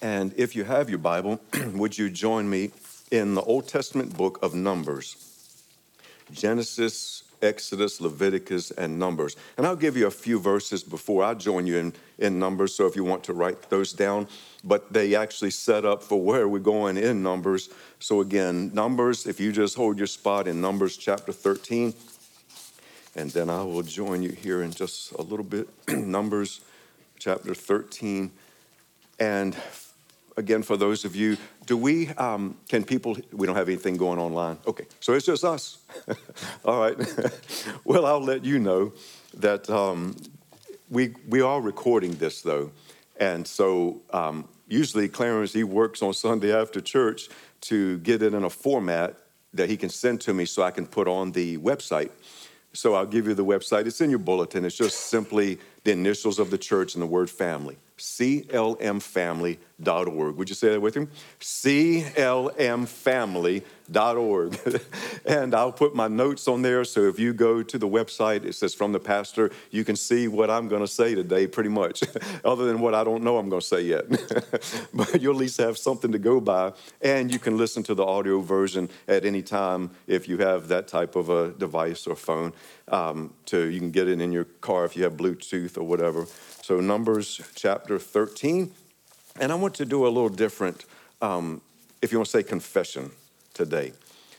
And if you have your Bible, would you join me in the Old Testament book of Numbers? Genesis, Exodus, Leviticus, and Numbers. And I'll give you a few verses before I join you in Numbers, so if you want to write those down. But they actually set up for where we're going in Numbers. So again, Numbers, if you just hold your spot in Numbers chapter 13, and then I will join you here in just a little bit. Numbers chapter 13. And again, for those of you, we don't have anything going online? Okay, so it's just us. All right. Well, I'll let you know that we are recording this, though. And so usually Clarence, he works on Sunday after church to get it in a format that he can send to me so I can put on the website. So I'll give you the website. It's in your bulletin. It's just simply the initials of the church and the word family. CLMfamily.org. Would you say that with him? CLMfamily.org. And I'll put my notes on there. So if you go to the website, it says from the pastor, you can see what I'm going to say today pretty much, other than what I don't know I'm going to say yet. But you'll at least have something to go by. And you can listen to the audio version at any time if you have that type of a device or phone. You can get it in your car if you have Bluetooth or whatever. So Numbers chapter 13. And I want to do a little different, if you want to say confession today.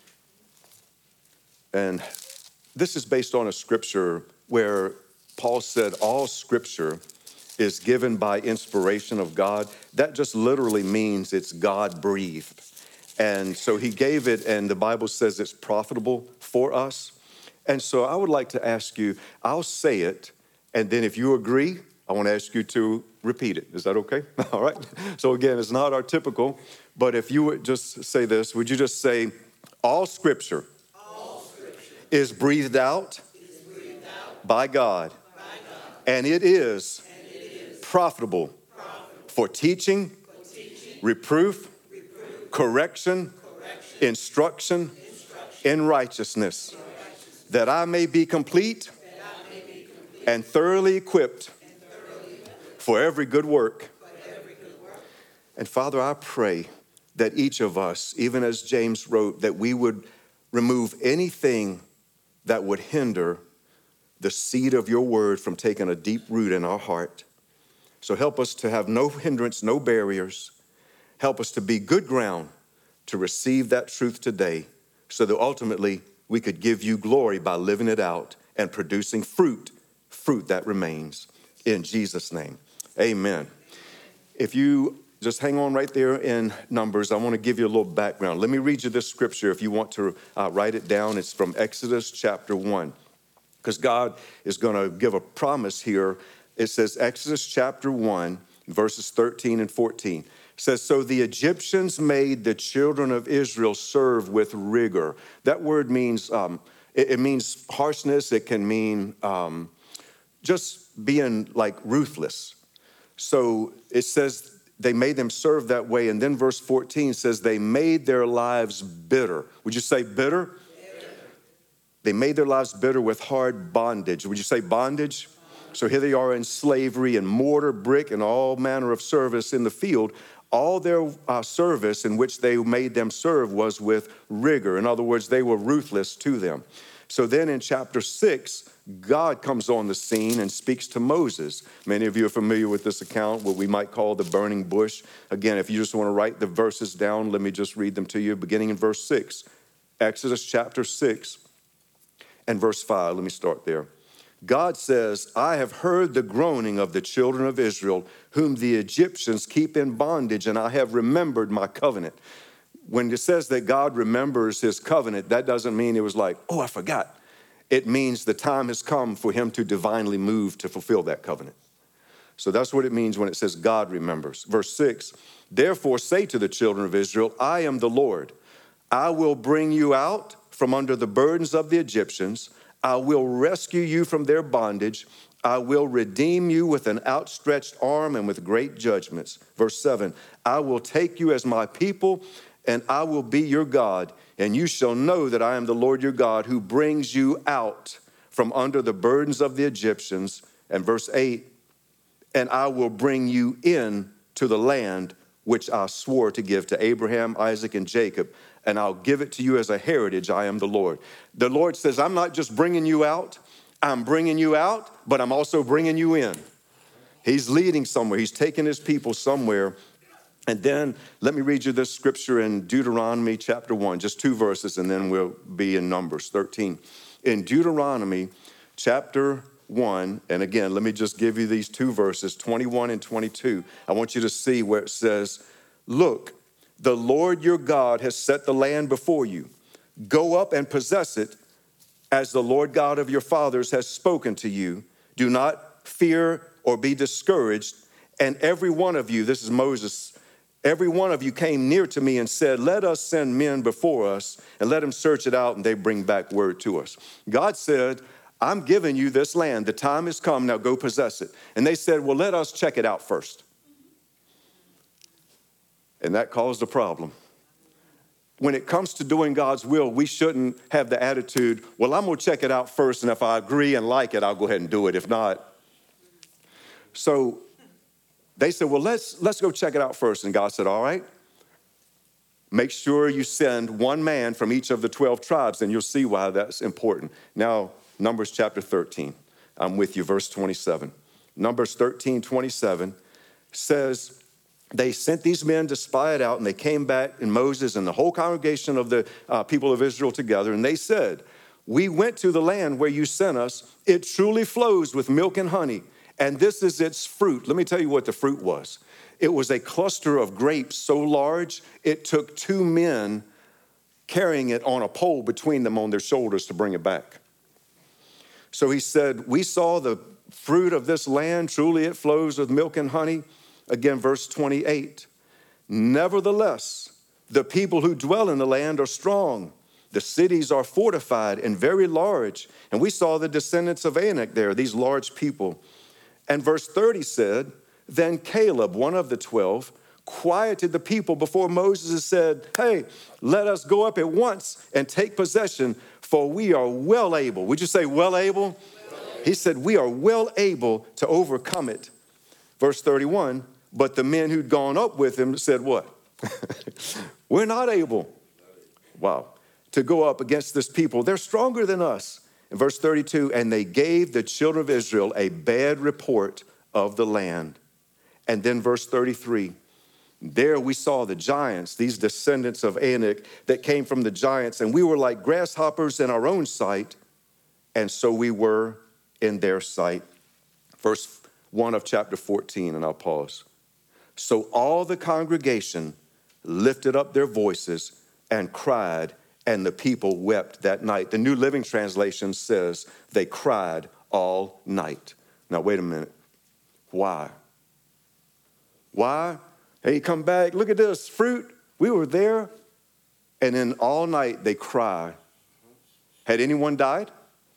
And this is based on a scripture where Paul said all scripture is given by inspiration of God. That just literally means it's God-breathed. And so he gave it, and the Bible says it's profitable for us. And so I would like to ask you, I'll say it, and then if you agree, I want to ask you to repeat it. Is that okay? All right. So again, it's not our typical, but if you would just say this, would you just say, all scripture is breathed out by God, and it is profitable for teaching, reproof, correction, instruction in righteousness, that I may be complete and thoroughly equipped for every good work. And Father, I pray that each of us, even as James wrote, that we would remove anything that would hinder the seed of your word from taking a deep root in our heart. So help us to have no hindrance, no barriers. Help us to be good ground to receive that truth today, so that ultimately we could give you glory by living it out and producing fruit that remains. In Jesus' name, amen. If you just hang on right there in Numbers, I want to give you a little background. Let me read you this scripture if you want to write it down. It's from Exodus chapter 1, because God is going to give a promise here. It says Exodus chapter 1, verses 13 and 14. It says, so the Egyptians made the children of Israel serve with rigor. That word means, it means harshness. It can mean just being like ruthless. So it says they made them serve that way. And then verse 14 says they made their lives bitter. Would you say bitter? They made their lives bitter with hard bondage. Would you say bondage? So here they are in slavery and mortar, brick, and all manner of service in the field. All their service in which they made them serve was with rigor. In other words, they were ruthless to them. So then in chapter 6, God comes on the scene and speaks to Moses. Many of you are familiar with this account, what we might call the burning bush. Again, if you just want to write the verses down, let me just read them to you, beginning in verse 6. Exodus chapter 6 and verse 5. Let me start there. God says, I have heard the groaning of the children of Israel, whom the Egyptians keep in bondage, and I have remembered my covenant. When it says that God remembers his covenant, that doesn't mean it was like, oh, I forgot. It means the time has come for him to divinely move to fulfill that covenant. So that's what it means when it says God remembers. Verse 6, therefore say to the children of Israel, I am the Lord. I will bring you out from under the burdens of the Egyptians. I will rescue you from their bondage. I will redeem you with an outstretched arm and with great judgments. Verse 7, I will take you as my people, and I will be your God, and you shall know that I am the Lord your God, who brings you out from under the burdens of the Egyptians. And verse 8, and I will bring you in to the land which I swore to give to Abraham, Isaac, and Jacob, and I'll give it to you as a heritage. I am the Lord. The Lord says, I'm not just bringing you out, I'm bringing you out, but I'm also bringing you in. He's leading somewhere. He's taking his people somewhere. And then let me read you this scripture in Deuteronomy chapter 1, just 2 verses, and then we'll be in Numbers 13. In Deuteronomy chapter 1, and again, let me just give you these 2 verses, 21 and 22. I want you to see where it says, look, the Lord your God has set the land before you. Go up and possess it as the Lord God of your fathers has spoken to you. Do not fear or be discouraged. And every one of you, this is Moses, every one of you came near to me and said, let us send men before us and let them search it out and they bring back word to us. God said, I'm giving you this land. The time has come. Now go possess it. And they said, well, let us check it out first. And that caused a problem. When it comes to doing God's will, we shouldn't have the attitude, well, I'm going to check it out first, and if I agree and like it, I'll go ahead and do it. If not. So they said, well, let's go check it out first. And God said, all right, make sure you send one man from each of the 12 tribes, and you'll see why that's important. Now, Numbers chapter 13. I'm with you, verse 27. Numbers 13:27 says, they sent these men to spy it out, and they came back, and Moses and the whole congregation of the people of Israel together, and they said, we went to the land where you sent us. It truly flows with milk and honey, and this is its fruit. Let me tell you what the fruit was. It was a cluster of grapes so large, it took 2 men carrying it on a pole between them on their shoulders to bring it back. So he said, we saw the fruit of this land. Truly it flows with milk and honey. Again, verse 28, nevertheless, the people who dwell in the land are strong. The cities are fortified and very large. And we saw the descendants of Anak there, these large people. And verse 30 said, then Caleb, one of the 12, quieted the people before Moses and said, hey, let us go up at once and take possession, for we are well able. Would you say well able? He said, we are well able to overcome it. Verse 31, but the men who'd gone up with him said what? We're not able, to go up against this people. They're stronger than us. In verse 32, and they gave the children of Israel a bad report of the land. And then verse 33, there we saw the giants, these descendants of Anak that came from the giants, and we were like grasshoppers in our own sight, and so we were in their sight. Verse 1 of chapter 14, and I'll pause. So all the congregation lifted up their voices and cried, and the people wept that night. The New Living Translation says they cried all night. Now, wait a minute. Why? Why? Hey, come back. Look at this fruit. We were there. And then all night they cry. Had anyone died?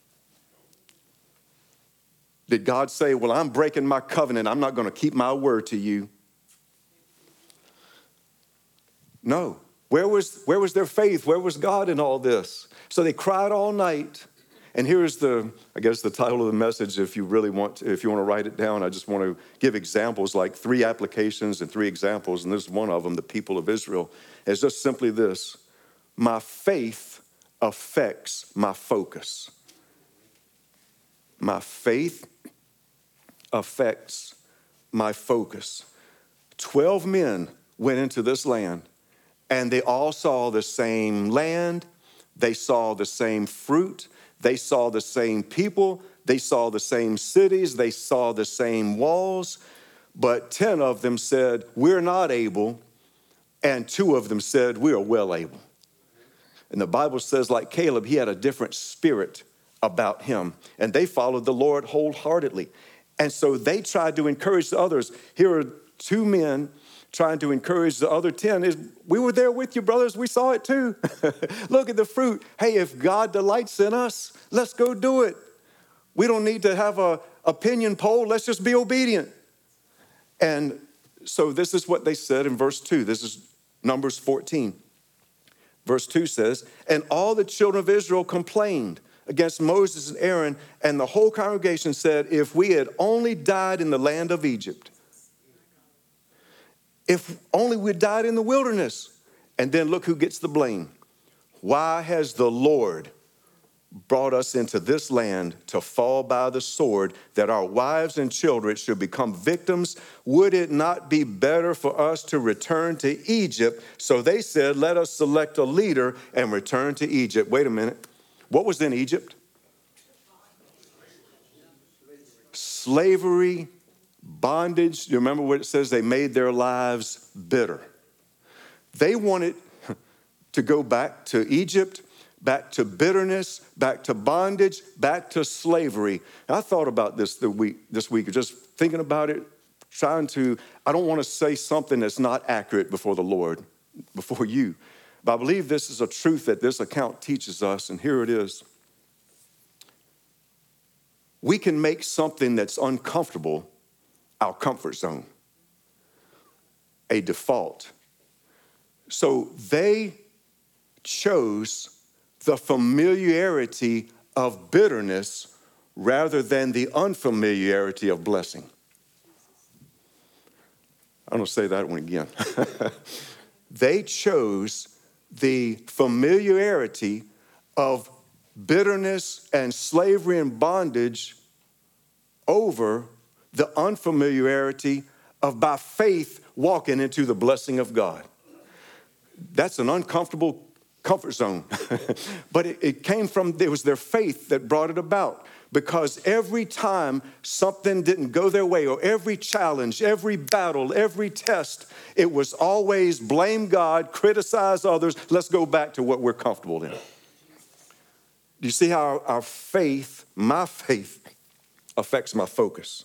Did God say, well, I'm breaking my covenant. I'm not going to keep my word to you? No. Where was their faith? Where was God in all this? So they cried all night. And here's the title of the message, if you want to write it down. I just want to give examples, like 3 applications and 3 examples, and this is one of them, the people of Israel. It's just simply this: my faith affects my focus. My faith affects my focus. 12 men went into this land, and they all saw the same land. They saw the same fruit. They saw the same people. They saw the same cities. They saw the same walls. But 10 of them said, we're not able. And 2 of them said, we are well able. And the Bible says, like Caleb, he had a different spirit about him. And they followed the Lord wholeheartedly. And so they tried to encourage the others. Here are 2 men trying to encourage the other 10. We were there with you, brothers. We saw it too. Look at the fruit. Hey, if God delights in us, let's go do it. We don't need to have an opinion poll. Let's just be obedient. And so this is what they said in verse 2. This is Numbers 14. Verse 2 says, and all the children of Israel complained against Moses and Aaron, and the whole congregation said, if we had only died in the land of Egypt, If only we died in the wilderness. And then look who gets the blame. Why has the Lord brought us into this land to fall by the sword, that our wives and children should become victims? Would it not be better for us to return to Egypt? So they said, let us select a leader and return to Egypt. Wait a minute. What was in Egypt? Slavery, bondage. You remember what it says? They made their lives bitter. They wanted to go back to Egypt, back to bitterness, back to bondage, back to slavery. And I thought about this this week, just thinking about it, I don't want to say something that's not accurate before the Lord, before you. But I believe this is a truth that this account teaches us, and here it is. We can make something that's uncomfortable our comfort zone, a default. So they chose the familiarity of bitterness rather than the unfamiliarity of blessing. I'm going to say that one again. They chose the familiarity of bitterness and slavery and bondage over the unfamiliarity of, by faith, walking into the blessing of God. That's an uncomfortable comfort zone. But it was their faith that brought it about. Because every time something didn't go their way, or every challenge, every battle, every test, it was always blame God, criticize others, let's go back to what we're comfortable in. Do you see how our faith, my faith, affects my focus?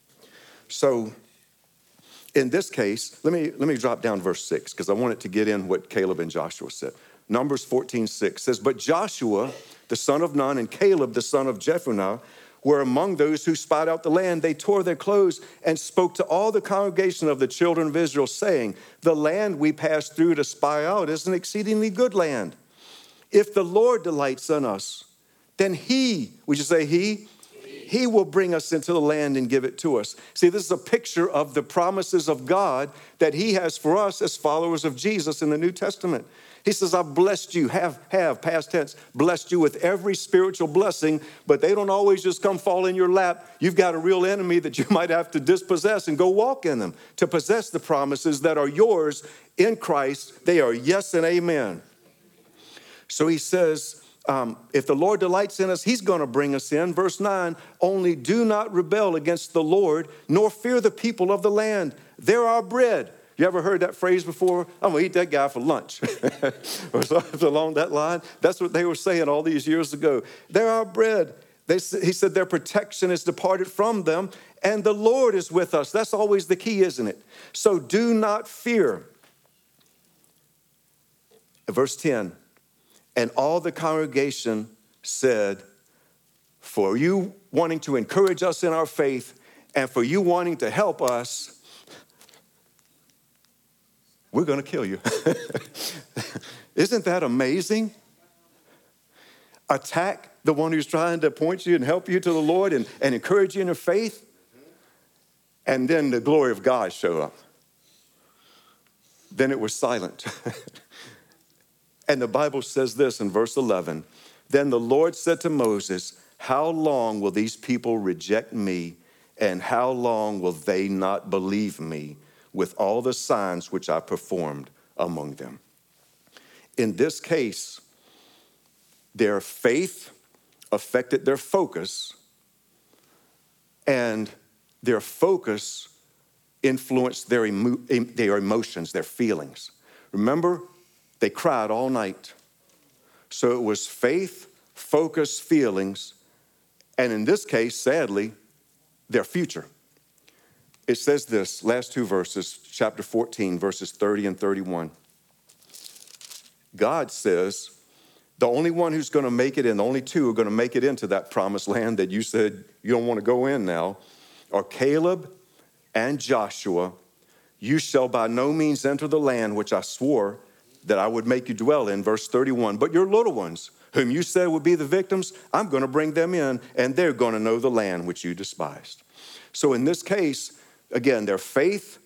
So in this case, let me drop down verse 6, because I want it to get in what Caleb and Joshua said. Numbers 14:6 says, but Joshua, the son of Nun, and Caleb, the son of Jephunneh, were among those who spied out the land. They tore their clothes and spoke to all the congregation of the children of Israel, saying, the land we passed through to spy out is an exceedingly good land. If the Lord delights in us, then would you say he? He will bring us into the land and give it to us. See, this is a picture of the promises of God that he has for us as followers of Jesus in the New Testament. He says, I've blessed you, past tense, blessed you with every spiritual blessing, but they don't always just come fall in your lap. You've got a real enemy that you might have to dispossess and go walk in them to possess the promises that are yours in Christ. They are yes and amen. So he says, if the Lord delights in us, he's going to bring us in. Verse 9, only do not rebel against the Lord, nor fear the people of the land. They're our bread. You ever heard that phrase before? I'm going to eat that guy for lunch. Or something along that line. That's what they were saying all these years ago. They're our bread. He said their protection is departed from them, and the Lord is with us. That's always the key, isn't it? So do not fear. Verse 10, and all the congregation said, for you wanting to encourage us in our faith, and for you wanting to help us, we're going to kill you. Isn't that amazing? Attack the one who's trying to point you and help you to the Lord and encourage you in your faith. And then the glory of God show up. Then it was silent. And the Bible says this in verse 11. Then the Lord said to Moses, how long will these people reject me, and how long will they not believe me with all the signs which I performed among them? In this case, their faith affected their focus, and their focus influenced their emotions, their feelings. Remember, they cried all night. So it was faith, focus, feelings, and in this case, sadly, their future. It says this, last two verses, chapter 14, verses 30 and 31. God says, the only one who's going to make it in, the only two who are going to make it into that promised land that you said you don't want to go in now, are Caleb and Joshua. You shall by no means enter the land which I swore that I would make you dwell in, verse 31. But your little ones, whom you said would be the victims, I'm going to bring them in, and they're going to know the land which you despised. So in this case, again, their faith,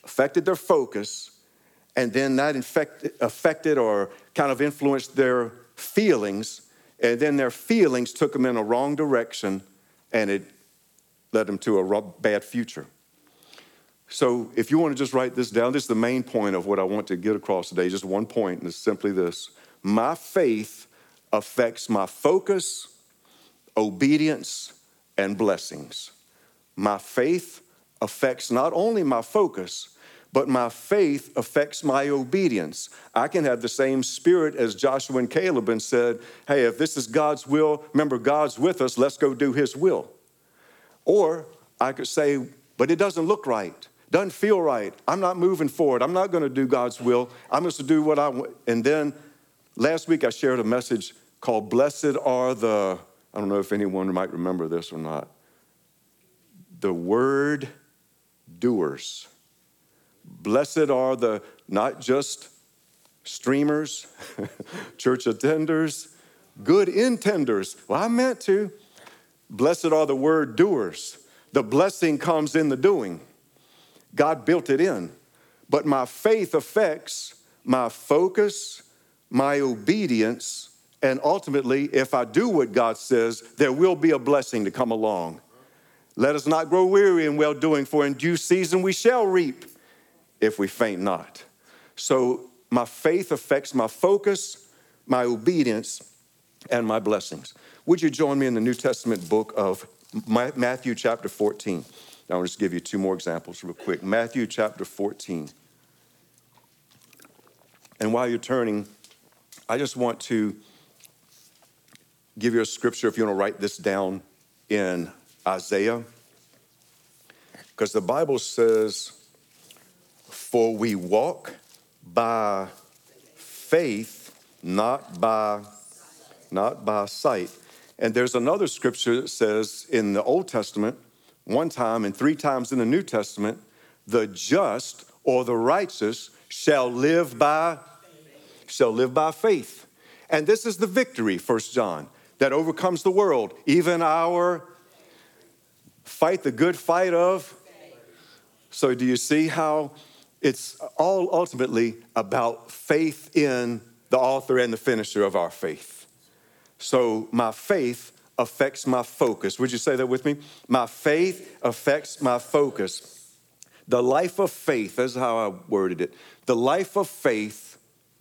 affected their focus, and then that affected or kind of influenced their feelings, and then their feelings took them in a wrong direction, and it led them to a bad future. So if you want to just write this down, this is the main point of what I want to get across today, just one point, and it's simply this. My faith affects my focus, obedience, and blessings. My faith affects not only my focus, but my faith affects my obedience. I can have the same spirit as Joshua and Caleb and said, hey, if this is God's will, remember God's with us, let's go do his will. Or I could say, but it doesn't look right, doesn't feel right. I'm not moving forward. I'm not going to do God's will. I'm just to do what I want. And then last week I shared a message called Blessed Are the, I don't know if anyone might remember this or not, the word doers. Blessed are the, not just streamers, church attenders, good intenders. Well, I meant to. Blessed are the word doers. The blessing comes in the doing. God built it in. But my faith affects my focus, my obedience, and ultimately, if I do what God says, there will be a blessing to come along. Let us not grow weary in well-doing, for in due season we shall reap if we faint not. So my faith affects my focus, my obedience, and my blessings. Would you join me in the New Testament book of Matthew chapter 14? Now, I'll just give you two more examples real quick. Matthew chapter 14. And while you're turning, I just want to give you a scripture if you want to write this down in Isaiah. Because the Bible says, for we walk by faith, not by sight. And there's another scripture that says in the Old Testament, one time and three times in the New Testament, the just or the righteous shall live by faith. And this is the victory, 1 John, that overcomes the world, even our fight the good fight of. So do you see how it's all ultimately about faith in the author and the finisher of our faith? So my faith affects my focus. Would you say that with me? My faith affects my focus. The life of faith, that's how I worded it. The life of faith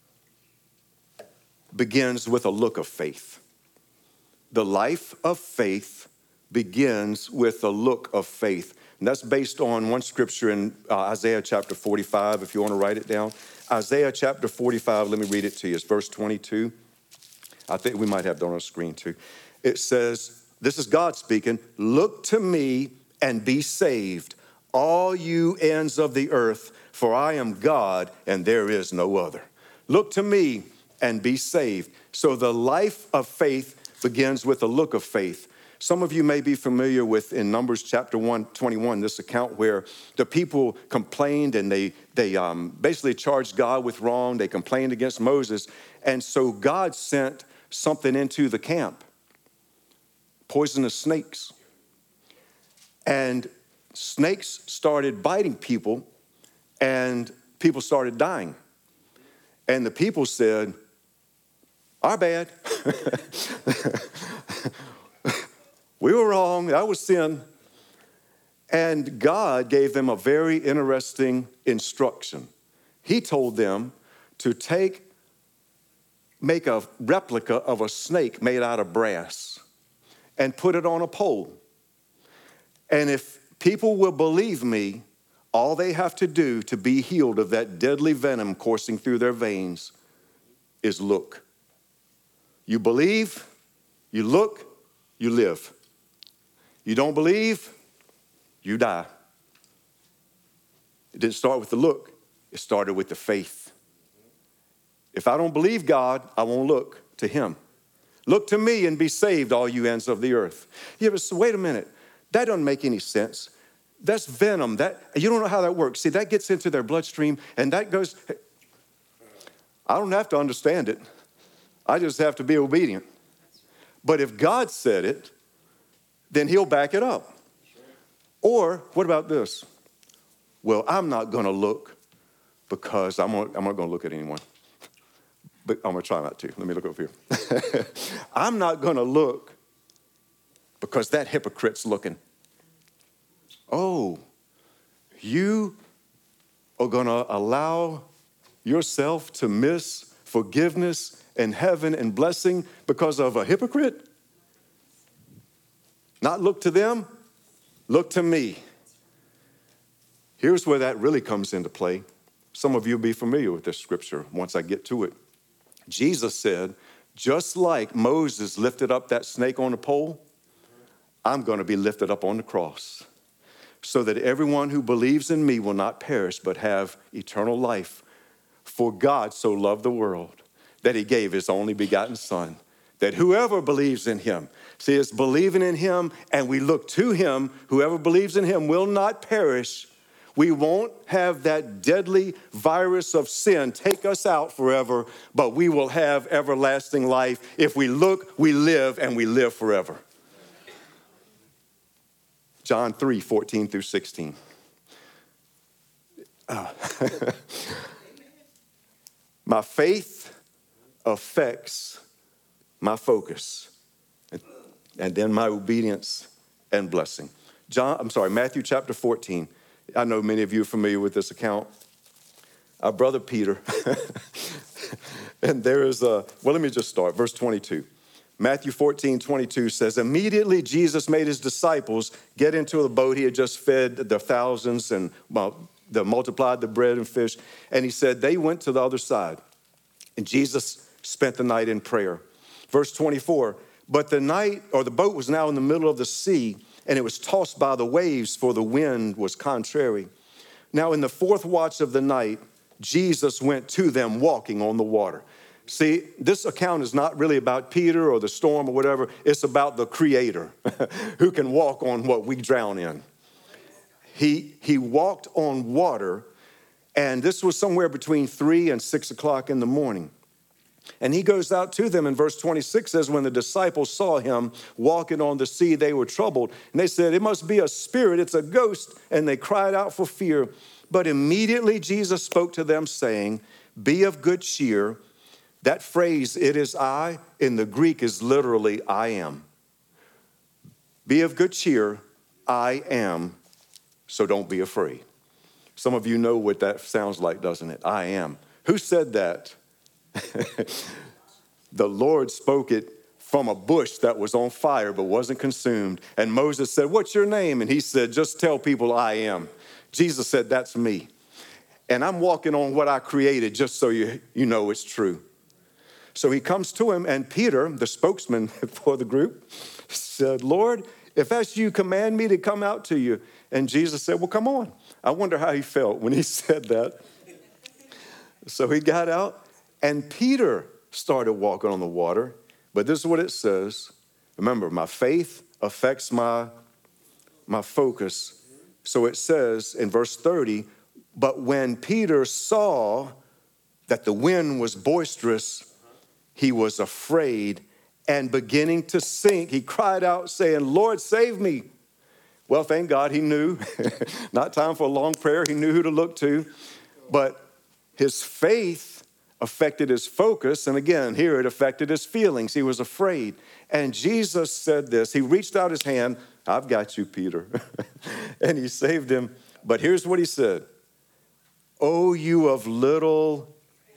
begins with a look of faith. The life of faith begins with a look of faith. And that's based on one scripture in Isaiah chapter 45, if you want to write it down. Isaiah chapter 45, let me read it to you. It's verse 22. I think we might have it on our screen too. It says, this is God speaking, look to me and be saved, all you ends of the earth, for I am God and there is no other. Look to me and be saved. So the life of faith begins with a look of faith. Some of you may be familiar with in Numbers chapter 121, this account where the people complained and they basically charged God with wrong. They complained against Moses. And so God sent something into the camp, poisonous snakes. And snakes started biting people and people started dying. And the people said, our bad. We were wrong. That was sin. And God gave them a very interesting instruction. He told them to make a replica of a snake made out of brass and put it on a pole. And if people will believe me, all they have to do to be healed of that deadly venom coursing through their veins is look. You believe, you look, you live. You don't believe, you die. It didn't start with the look. It started with the faith. If I don't believe God, I won't look to him. Look to me and be saved, all you ends of the earth. Yeah, but so wait a minute. That doesn't make any sense. That's venom. You don't know how that works. See, that gets into their bloodstream, and that goes. I don't have to understand it. I just have to be obedient. But if God said it, then he'll back it up. Or what about this? well, I'm not going to look because I'm not going to look at anyone. But I'm going to try not to. Let me look over here. I'm not going to look because that hypocrite's looking. Oh, you are going to allow yourself to miss forgiveness and heaven and blessing because of a hypocrite? Not look to them, look to me. Here's where that really comes into play. Some of you will be familiar with this scripture once I get to it. Jesus said, just like Moses lifted up that snake on the pole, I'm going to be lifted up on the cross so that everyone who believes in me will not perish but have eternal life. For God so loved the world that he gave his only begotten son, that whoever believes in him, see, it's believing in him and we look to him, whoever believes in him will not perish. We won't have that deadly virus of sin take us out forever, but we will have everlasting life. If we look, we live, and we live forever. John 3:14 through 16. My faith affects my focus, and then my obedience and blessing. Matthew chapter 14. I know many of you are familiar with this account. Our brother Peter. And there is let me just start. Verse 22. Matthew 14:22 says, immediately Jesus made his disciples get into the boat. He had just fed the thousands and multiplied the bread and fish. And he said they went to the other side. And Jesus spent the night in prayer. Verse 24, but the boat was now in the middle of the sea, and it was tossed by the waves, for the wind was contrary. Now in the fourth watch of the night, Jesus went to them walking on the water. See, this account is not really about Peter or the storm or whatever. It's about the Creator who can walk on what we drown in. He walked on water, and this was somewhere between 3 and 6 o'clock in the morning. And he goes out to them, and verse 26 says, when the disciples saw him walking on the sea, they were troubled. And they said, it must be a spirit, it's a ghost. And they cried out for fear. But immediately Jesus spoke to them, saying, be of good cheer. That phrase, it is I, in the Greek is literally I am. Be of good cheer, I am, so don't be afraid. Some of you know what that sounds like, doesn't it? I am. Who said that? The Lord spoke it from a bush that was on fire but wasn't consumed. And Moses said, what's your name? And he said, just tell people I am. Jesus said, that's me. And I'm walking on what I created just so you know it's true. So he comes to him, and Peter, the spokesman for the group, said, Lord, if that's you, command me to come out to you. And Jesus said, well, come on. I wonder how he felt when he said that. So he got out. And Peter started walking on the water, but this is what it says. Remember, my faith affects my focus. So it says in verse 30, but when Peter saw that the wind was boisterous, he was afraid and beginning to sink. He cried out saying, Lord, save me. Well, thank God he knew. Not time for a long prayer. He knew who to look to. But his faith affected his focus, and again, here it affected his feelings. He was afraid. And Jesus said this. He reached out his hand. I've got you, Peter. And he saved him. But here's what he said. Oh, you of little,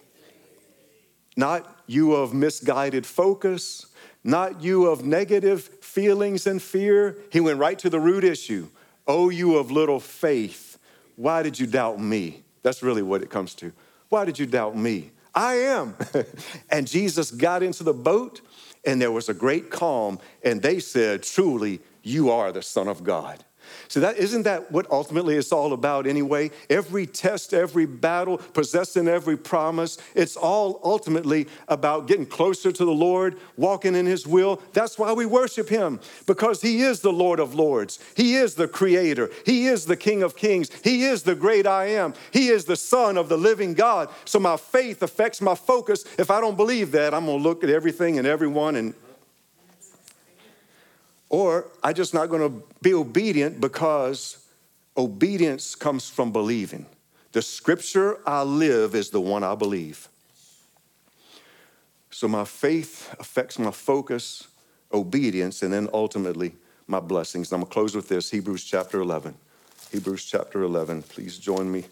not you of misguided focus, not you of negative feelings and fear. He went right to the root issue. Oh, you of little faith. Why did you doubt me? That's really what it comes to. Why did you doubt me? I am. And Jesus got into the boat, and there was a great calm, and they said, truly, you are the Son of God. So isn't that what ultimately it's all about anyway? Every test, every battle, possessing every promise, it's all ultimately about getting closer to the Lord, walking in his will. That's why we worship him, because he is the Lord of Lords. He is the Creator. He is the King of Kings. He is the great I am. He is the Son of the living God. So my faith affects my focus. If I don't believe that, I'm going to look at everything and everyone or I'm just not going to be obedient because Obedience comes from believing. The scripture I live is the one I believe. So my faith affects my focus, obedience, and then ultimately my blessings. And I'm going to close with this, Hebrews chapter 11. Hebrews chapter 11, please join me.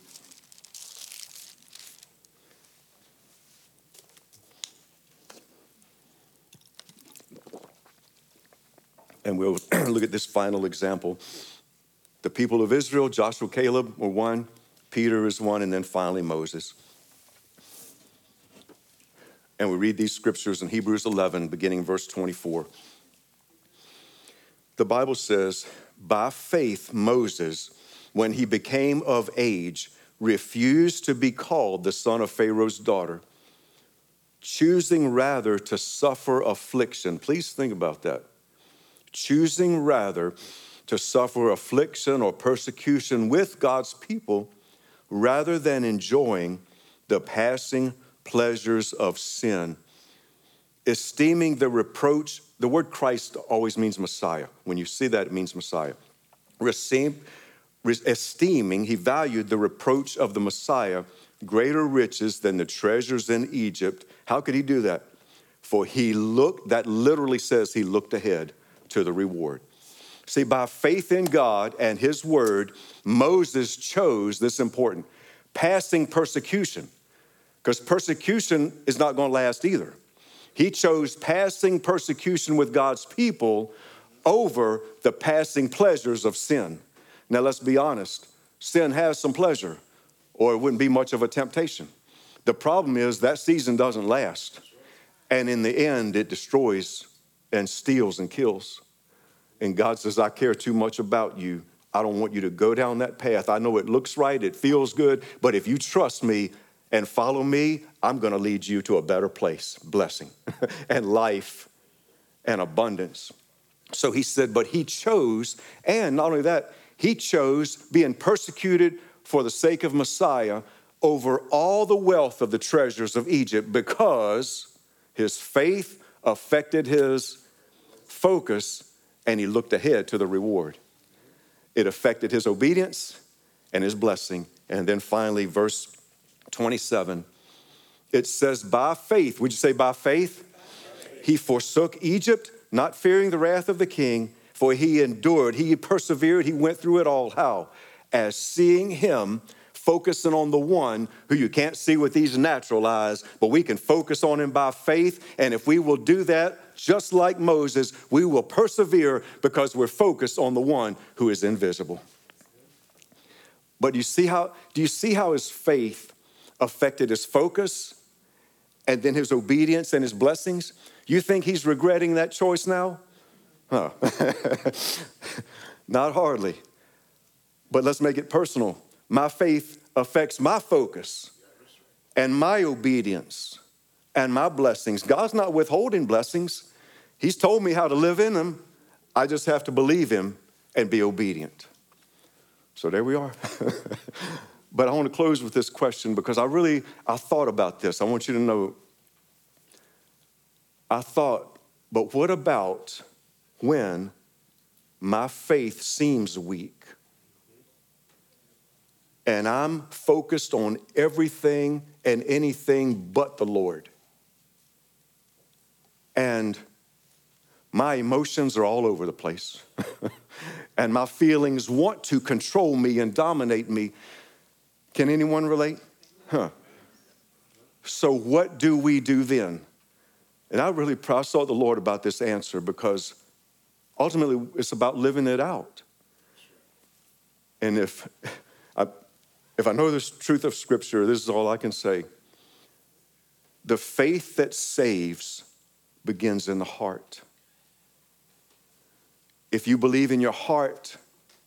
And we'll look at this final example. The people of Israel, Joshua, Caleb were one, Peter is one, and then finally Moses. And we read these scriptures in Hebrews 11, beginning verse 24. The Bible says, by faith Moses, when he became of age, refused to be called the son of Pharaoh's daughter, choosing rather to suffer affliction. Please think about that. Choosing rather to suffer affliction or persecution with God's people rather than enjoying the passing pleasures of sin, esteeming the reproach. The word Christ always means Messiah. When you see that, it means Messiah. Esteeming, he valued the reproach of the Messiah greater riches than the treasures in Egypt. How could he do that? For he looked, that literally says he looked ahead to the reward. See, by faith in God and his word, Moses chose, this is important, passing persecution, because persecution is not going to last either. He chose passing persecution with God's people over the passing pleasures of sin. Now, let's be honest. Sin has some pleasure, or it wouldn't be much of a temptation. The problem is that season doesn't last. And in the end, it destroys and steals and kills. And God says, I care too much about you. I don't want you to go down that path. I know it looks right, it feels good, but if you trust me and follow me, I'm going to lead you to a better place, blessing and life and abundance. So he said, but he chose, and not only that, he chose being persecuted for the sake of Messiah over all the wealth of the treasures of Egypt, because his faith affected his focus and he looked ahead to the reward. It affected his obedience and his blessing. And then finally, verse 27, it says, by faith, would you say by faith? He forsook Egypt, not fearing the wrath of the king, for he endured, he persevered, he went through it all. How? As seeing him, focusing on the one who you can't see with these natural eyes, but we can focus on him by faith. And if we will do that, just like Moses, we will persevere because we're focused on the one who is invisible. But do you see how his faith affected his focus and then his obedience and his blessings? You think he's regretting that choice now? Huh. Not hardly. But let's make it personal. My faith affects my focus and my obedience and my blessings. God's not withholding blessings. He's told me how to live in them. I just have to believe him and be obedient. So there we are. But I want to close with this question because I thought about this. I want you to know, but what about when my faith seems weak and I'm focused on everything and anything but the Lord? And my emotions are all over the place. And my feelings want to control me and dominate me. Can anyone relate? So what do we do then? And I sought the Lord about this answer because ultimately it's about living it out. And if I know the truth of Scripture, this is all I can say. The faith that saves begins in the heart. If you believe in your heart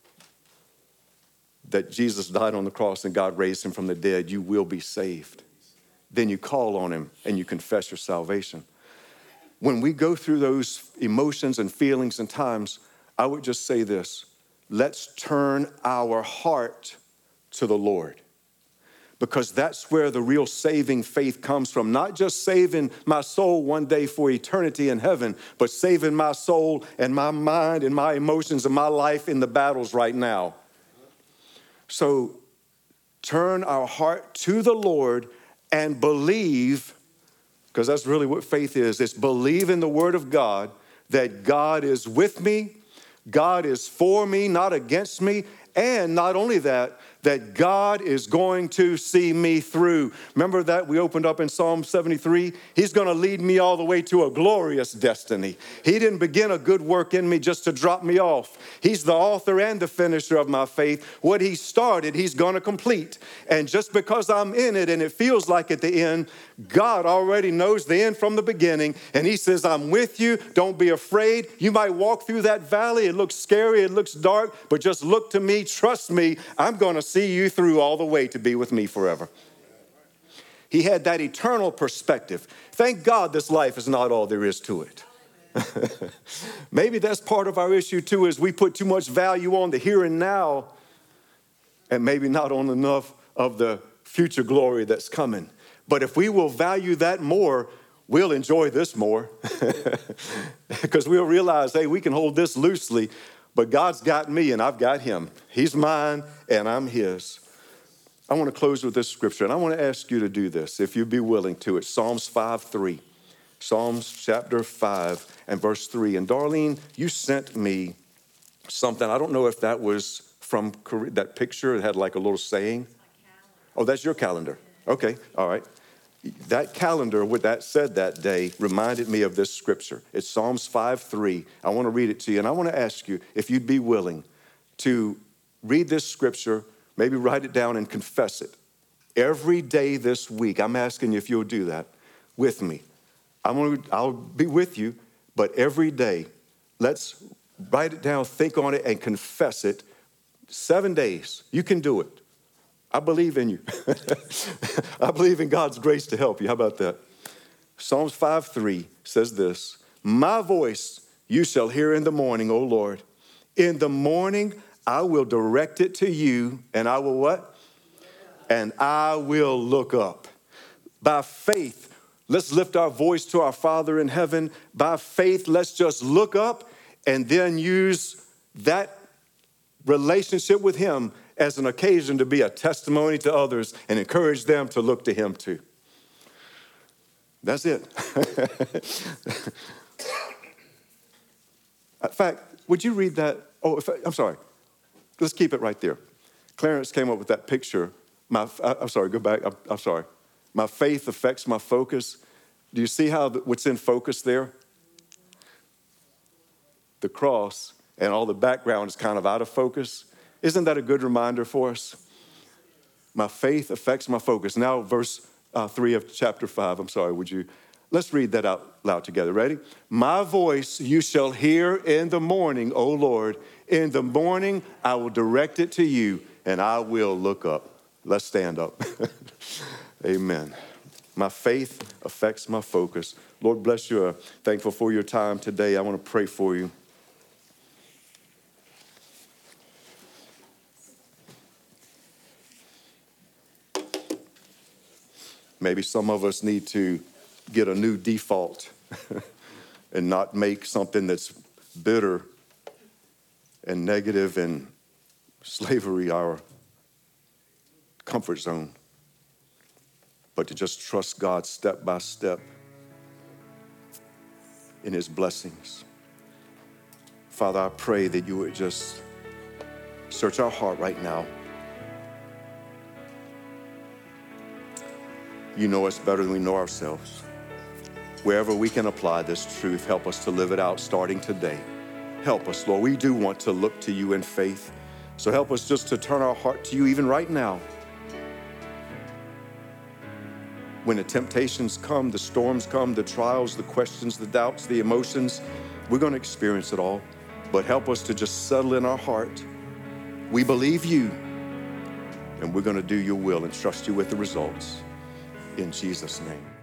that Jesus died on the cross and God raised him from the dead, you will be saved. Then you call on him and you confess your salvation. When we go through those emotions and feelings and times, I would just say this: let's turn our heart to the Lord. Because that's where the real saving faith comes from. Not just saving my soul one day for eternity in heaven, but saving my soul and my mind and my emotions and my life in the battles right now. So turn our heart to the Lord and believe, because that's really what faith is. It's believe in the word of God, that God is with me, God is for me, not against me, and not only that, that God is going to see me through. Remember that we opened up in Psalm 73? He's going to lead me all the way to a glorious destiny. He didn't begin a good work in me just to drop me off. He's the author and the finisher of my faith. What he started, he's going to complete. And just because I'm in it and it feels like at the end, God already knows the end from the beginning. And he says, I'm with you. Don't be afraid. You might walk through that valley. It looks scary. It looks dark. But just look to me. Trust me. I'm going to see you through all the way to be with me forever. He had that eternal perspective. Thank God this life is not all there is to it. Maybe that's part of our issue too, is we put too much value on the here and now and maybe not on enough of the future glory that's coming. But if we will value that more, we'll enjoy this more. Because we'll realize, hey, we can hold this loosely, but God's got me and I've got him. He's mine and I'm his. I want to close with this scripture, and I want to ask you to do this, if you'd be willing to. It's Psalms 5:3. Psalms chapter 5 and verse 3. And Darlene, you sent me something. I don't know if that was from that picture. It had like a little saying. Oh, that's your calendar. Okay, all right. That calendar, what that said that day, reminded me of this scripture. It's Psalms 5:3. I want to read it to you, and I want to ask you if you'd be willing to read this scripture, maybe write it down and confess it. Every day this week, I'm asking you if you'll do that with me. I'll be with you, but every day, let's write it down, think on it, and confess it. 7 days. You can do it. I believe in you. I believe in God's grace to help you. How about that? Psalms 5:3 says this, my voice you shall hear in the morning, O Lord. In the morning I will direct it to you, and I will what? And I will look up. By faith, let's lift our voice to our Father in heaven. By faith, let's just look up and then use that relationship with him as an occasion to be a testimony to others and encourage them to look to him too. That's it. In fact, would you read that? Oh, I'm sorry. Let's keep it right there. Clarence came up with that picture. I'm sorry, go back. I'm sorry. My faith affects my focus. Do you see how what's in focus there? The cross, and all the background is kind of out of focus. Isn't that a good reminder for us? My faith affects my focus. Now, verse 3 of chapter 5. I'm sorry, would you? Let's read that out loud together. Ready? My voice you shall hear in the morning, O Lord. In the morning I will direct it to you, and I will look up. Let's stand up. Amen. My faith affects my focus. Lord bless you. Thankful for your time today. I want to pray for you. Maybe some of us need to get a new default and not make something that's bitter and negative and slavery our comfort zone, but to just trust God step by step in his blessings. Father, I pray that you would just search our heart right now. You know us better than we know ourselves. Wherever we can apply this truth, help us to live it out starting today. Help us, Lord. We do want to look to you in faith. So help us just to turn our heart to you even right now. When the temptations come, the storms come, the trials, the questions, the doubts, the emotions, we're going to experience it all. But help us to just settle in our heart. We believe you, and we're going to do your will and trust you with the results. In Jesus' name.